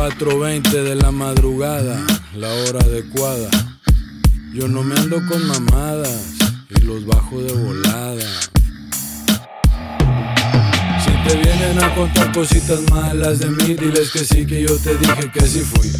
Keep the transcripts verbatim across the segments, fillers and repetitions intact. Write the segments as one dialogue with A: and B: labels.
A: cuatro veinte de la madrugada, la hora adecuada. Yo no me ando con mamadas y los bajo de volada. Si te vienen a contar cositas malas de mí, diles que sí, que yo te dije que sí fui.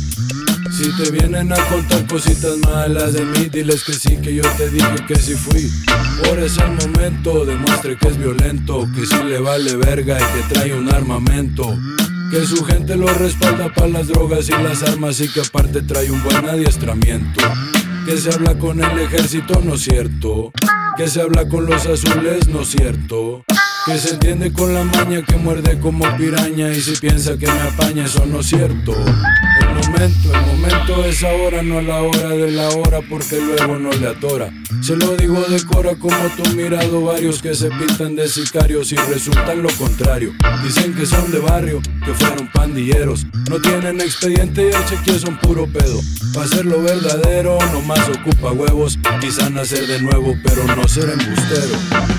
A: Si te vienen a contar cositas malas de mí, diles que sí, que yo te dije que sí fui. Ahora es el momento, demuestre que es violento, que sí le vale verga y que trae un armamento, que su gente lo respalda para las drogas y las armas y que aparte trae un buen adiestramiento. Que se habla con el ejército, no es cierto. Que se habla con los azules, no es cierto. Que se entiende con la maña, que muerde como piraña. Y si piensa que me apaña, eso no es cierto. El momento, el momento es ahora, no la hora de la hora, porque luego no le atora. Se lo digo de cora, como tú mirado varios que se pintan de sicarios y resultan lo contrario. Dicen que son de barrio, que fueron pandilleros, no tienen expediente y el chequeo son puro pedo. Pa' hacerlo verdadero, nomás ocupa huevos. Quizá nacer de nuevo, pero no ser embustero.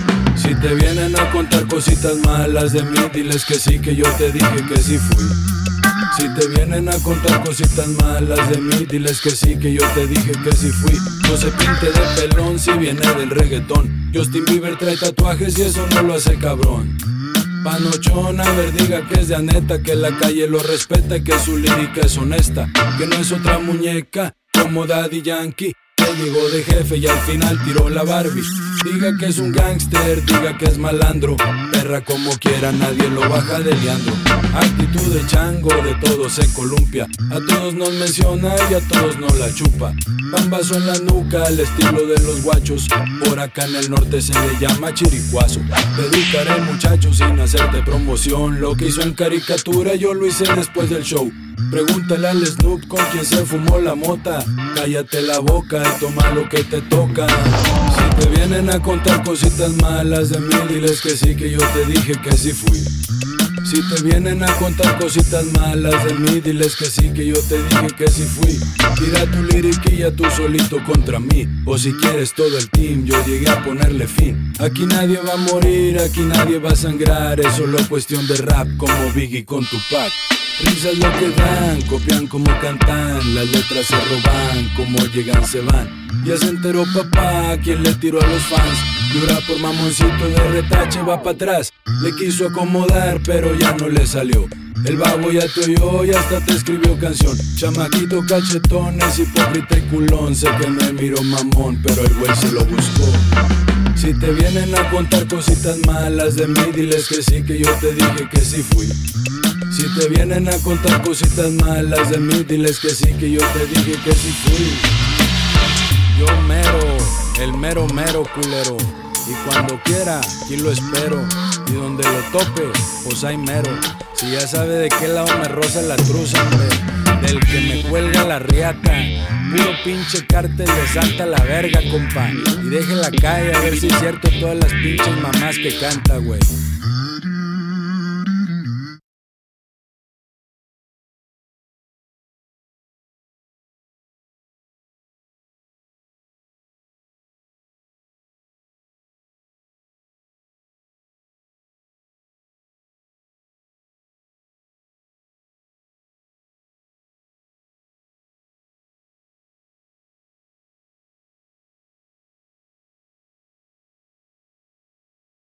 A: Si te vienen a contar cositas malas de mí, diles que sí, que yo te dije que sí fui. Si te vienen a contar cositas malas de mí, diles que sí, que yo te dije que sí fui. No se pinte de pelón si viene del reggaetón. Justin Bieber trae tatuajes y eso no lo hace cabrón. Panochón, a ver, diga que es de aneta, que la calle lo respeta y que su lírica es honesta, que no es otra muñeca como Daddy Yankee, que llegó de jefe y al final tiró la Barbie. Diga que es un gángster, diga que es malandro, perra como quiera, nadie lo baja de Leandro. Actitud de chango, de todo se columpia, a todos nos menciona y a todos nos la chupa. Pambazo en la nuca, al estilo de los guachos, por acá en el norte se le llama chiricuazo. Te educaré muchacho sin hacerte promoción, lo que hizo en caricatura yo lo hice después del show. Pregúntale al Snoop con quien se fumó la mota, cállate la boca y toma lo que te toca. Si te vienen a contar cositas malas de mí, diles que sí, que yo te dije que sí fui. Si te vienen a contar cositas malas de mí, diles que sí, que yo te dije que sí fui. Tira tu liriquilla tú solito contra mí, o si quieres todo el team, yo llegué a ponerle fin. Aquí nadie va a morir, aquí nadie va a sangrar, es solo cuestión de rap como Biggie con Tupac. Risas lo que dan, copian como cantan, las letras se roban, como llegan se van. Ya se enteró papá, quien le tiró a los fans. Llora por mamoncito de retache, va pa' atrás. Le quiso acomodar, pero ya no le salió. El babo ya te oyó y hasta te escribió canción. Chamaquito cachetón, es hipócrita y culón. Sé que me miró mamón, pero el güey se lo buscó. Si te vienen a contar cositas malas de mí, diles que sí, que yo te dije que sí fui. Si te vienen a contar cositas malas de mí, diles que sí, que yo te dije que sí fui. Yo mero, el mero mero culero, y cuando quiera, aquí lo espero, y donde lo tope, pues hay mero. Si ya sabe de qué lado me roza la truza, hombre, del que me cuelga la riata. Puro pinche cártel de Santa la verga, compa, y deje la calle a ver si es cierto todas las pinches mamás que canta, güey.